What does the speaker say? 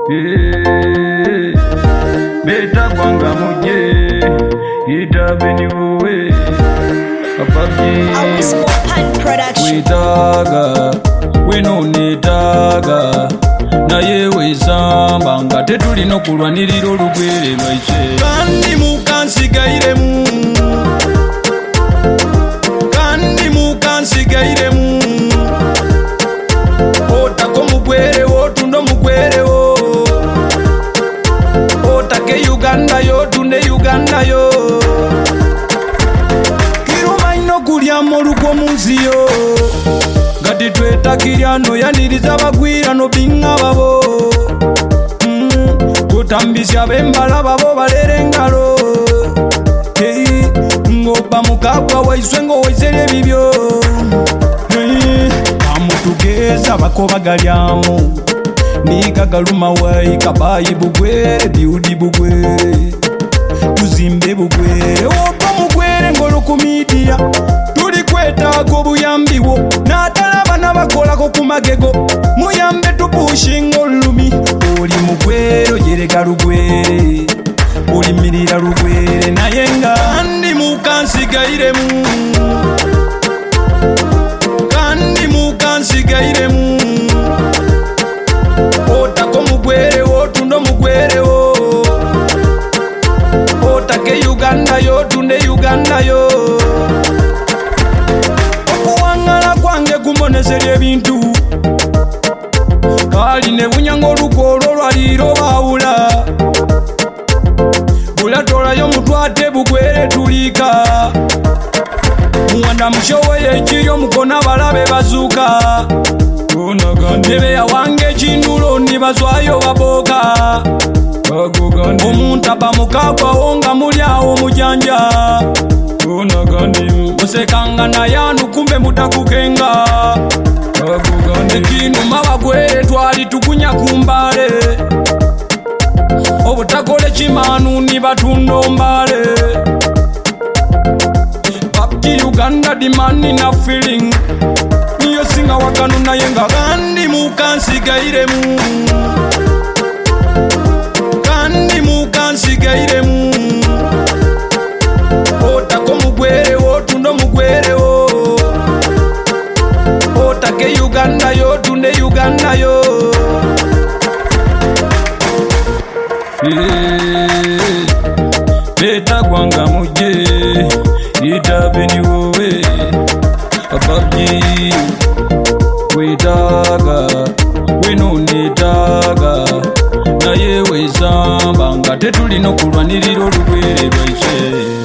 Beta kwanga muje itabeni wowe Our small pan production. witaga wenonetaga naye wesamba nga tetulina okulwanirira olugwere lwaife kandi mukansigairemu otako mugwerewo otundo mugwerewo otake Uganda yo tunde Uganda yo kiruma ino kulyamu olugwo munziyo gati twetakirya noyaniriza bagwira nobinga babo kutambisya bembala babo balere engalo ngoba mukagwa waiswe ngo waisere bibyo amutugeza bakobagalyamu nikagaluma wai kabayi bugwere biudi bugwere tuzimbe bugwere oba mugwere ngolo ku media tuli kwetaaga obuyambiwo n'atalaba n'abakolako ku magego muyambe tupushinga olumi oli mugwere ojereka lugwere olimirira lugwere naye nga kandi mukansigairemu otako mugwerewo otundo mugwerewo otake Uganda yo tunde Uganda yo okuwangala kwange kumbonezerya ebintu kali ne bunyanga oluko olwo lwaliiro baawula bulatolayo mutwate bugwere tulika muwanda mushowoye ekiri omukona balabe bazuuka nebe yawange ekindulo nibazwayo baboka omuntu aba mukagwawo nga mulyawo mujanja musekanga nayanu kumbe mutakukenga ekinuma bagwere twali tukunya kumbale obutakole kimanu nibatunda ombale babki Uganda dimani na feeling niyo singa wakanu naye nga kandi mukansigairemu otako mugwerewo otundo mugwerewo otake Uganda yo tunde Uganda yo beta kwanga muje itabeni wowe ababyi witaga wenonetaga naye wesamba nga tetulina okulwanirira olugwere lwaife